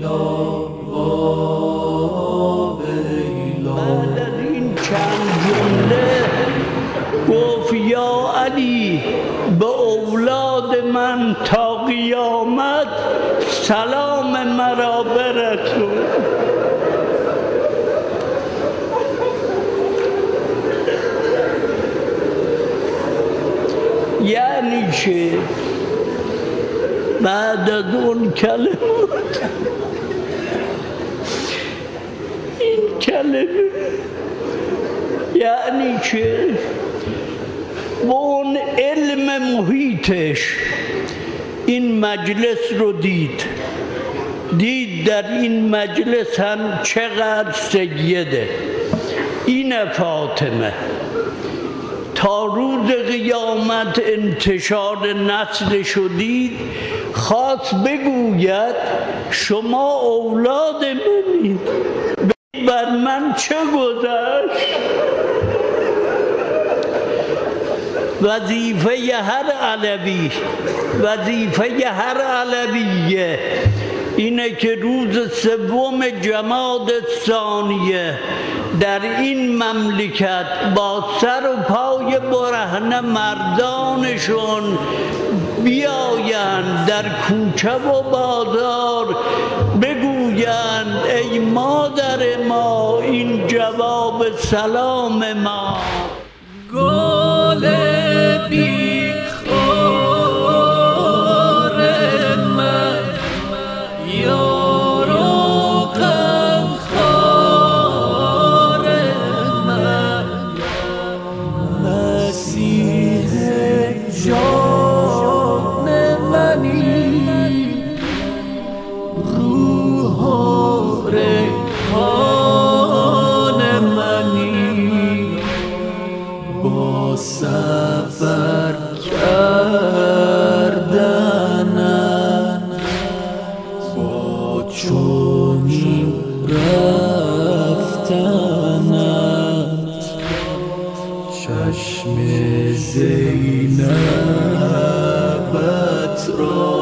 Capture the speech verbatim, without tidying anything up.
بعد از این چند جمله گفت یا علی به اولاد من تا قیامت سلام مرا برسون. یعنی چه؟ بعد از اون کلمات این کلمه یعنی چه؟ و اون علم محیطش این مجلس رو دید دید در این مجلس هم چقدر سیده. این فاطمه تا روز قیامت انتشار نسل شدید خواست بگوید شما اولاد منید، بر من چه گذشت؟ وظیفه هر علوی وظیفه هر علویه اینه که روز سوم جماد ثانیه در این مملکت با سر و پای برهنه مردانشون بیایند در کوچه و بازار بگویند ای مادر ما این جواب سلام ما. گل بیخار من یار و غمخوار من مسیح جان منی روح و ریحان منی با سفر کردنم با چنین رفتنت چشم زینبت را